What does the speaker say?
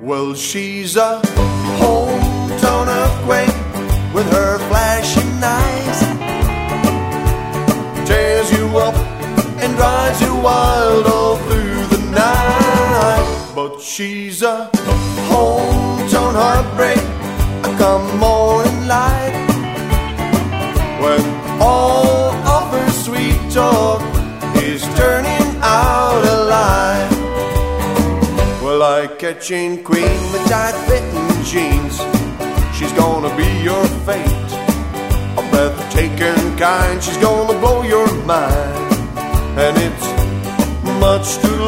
Well, she's a hometown earthquake with her flashing eyes, tears you up and drives you wild all through the night. But she's a hometown heartbreak come morning light, when all of her sweet talk is turning out a lie. Well, like catching queen with tight-fitting jeans, she's gonna be your fate. A breathtaking kind, she's gonna blow your mind, and it's much too